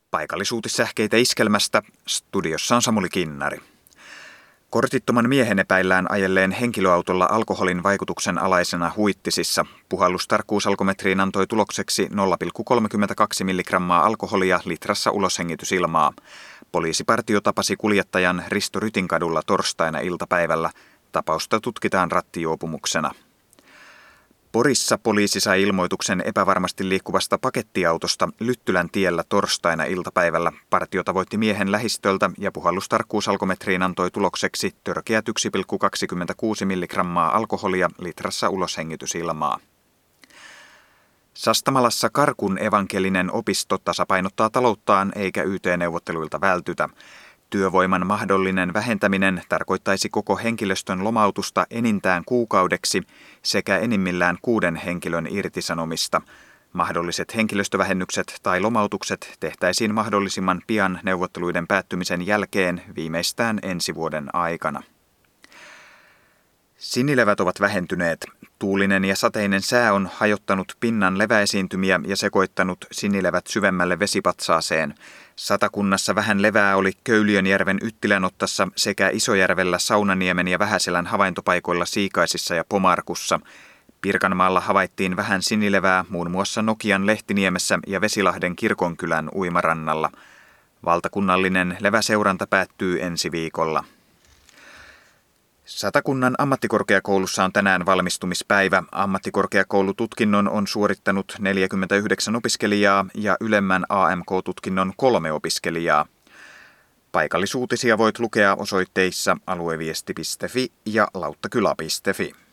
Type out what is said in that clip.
Paikallisuutissähkeitä Iskelmästä. Studiossa on Samuli Kinnari. Kortittoman miehen epäillään ajelleen henkilöautolla alkoholin vaikutuksen alaisena Huittisissa. Puhallustarkkuusalkometriin antoi tulokseksi 0,32 milligrammaa alkoholia litrassa uloshengitysilmaa. Poliisipartio tapasi kuljettajan Risto Rytinkadulla torstaina iltapäivällä. Tapausta tutkitaan rattijuopumuksena. Porissa poliisi sai ilmoituksen epävarmasti liikkuvasta pakettiautosta Lyttylän tiellä torstaina iltapäivällä. Partio tavoitti miehen lähistöltä ja puhallustarkkuusalkometriin antoi tulokseksi törkeät 1,26 milligrammaa alkoholia litrassa uloshengitysilmaa. Sastamalassa Karkun evankelinen opisto tasapainottaa talouttaan eikä YT-neuvotteluilta vältytä. Työvoiman mahdollinen vähentäminen tarkoittaisi koko henkilöstön lomautusta enintään kuukaudeksi sekä enimmillään 6 henkilön irtisanomista. Mahdolliset henkilöstövähennykset tai lomautukset tehtäisiin mahdollisimman pian neuvotteluiden päättymisen jälkeen viimeistään ensi vuoden aikana. Sinilevät ovat vähentyneet. Tuulinen ja sateinen sää on hajottanut pinnan leväesiintymiä ja sekoittanut sinilevät syvemmälle vesipatsaaseen. Satakunnassa vähän levää oli Köyliönjärven Yttilänottassa sekä Isojärvellä Saunaniemen ja Vähäselän havaintopaikoilla Siikaisissa ja Pomarkussa. Pirkanmaalla havaittiin vähän sinilevää muun muassa Nokian Lehtiniemessä ja Vesilahden Kirkonkylän uimarannalla. Valtakunnallinen leväseuranta päättyy ensi viikolla. Satakunnan ammattikorkeakoulussa on tänään valmistumispäivä. Ammattikorkeakoulututkinnon on suorittanut 49 opiskelijaa ja ylemmän AMK-tutkinnon 3 opiskelijaa. Paikallisuutisia voit lukea osoitteissa alueviesti.fi ja lauttakyla.fi.